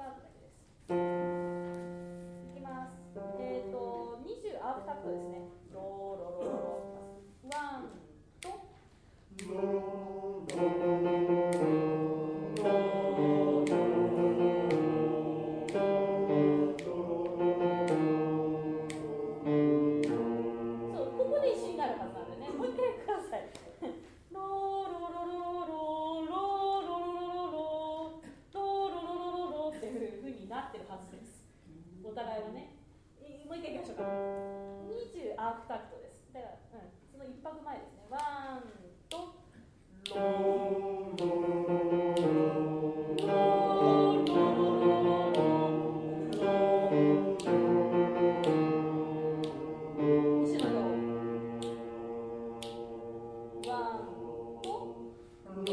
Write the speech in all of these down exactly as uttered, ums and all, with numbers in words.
タートだけです。いきます。えっ、ー、とにじゅうアークタクトですね。ローロロロロワンとローロそう、ここで一緒になるはずなんでね。もう一回ください。ローロロロロロロロロロロロロロロロロっていう風になってるはずです。お互いはね。もう一回いきましょうか。にじゅうアークタクトです。だから、うん、その一拍前ですね。ワンとローロロロロ一緒のよう。ワンとロ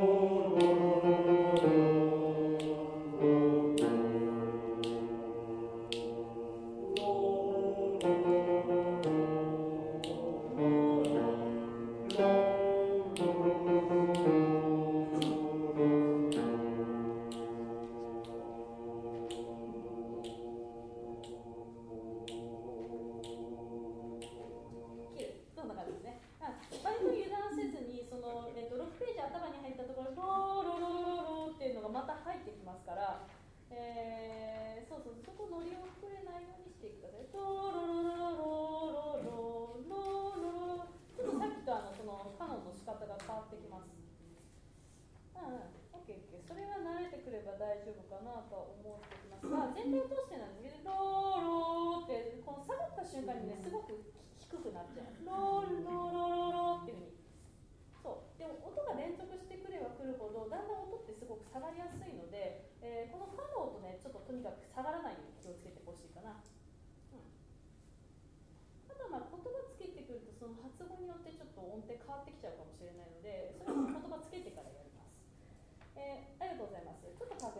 また入ってきますから、えー、そうそう、そこ乗り遅れないようにしてください。ロロロロロロロロロロロ。ちょっとさっきとあのそのカノンの仕方が変わってきます。うんうん、オッケーオッケー。それは慣れてくれば大丈夫かなと思ってきますが、全体を通してなんですけど、ローローってこの下がった瞬間にね、すごく低くなっちゃう。ローロロロロっていうふうに。そうでも音が連続してくればくるほどだんだん音ってすごく下がりやすいので、えー、このファの音ねちょっととにかく下がらないように気をつけてほしいかな、うん、あとはまあ言葉つけてくるとその発語によってちょっと音程変わってきちゃうかもしれないのでそれも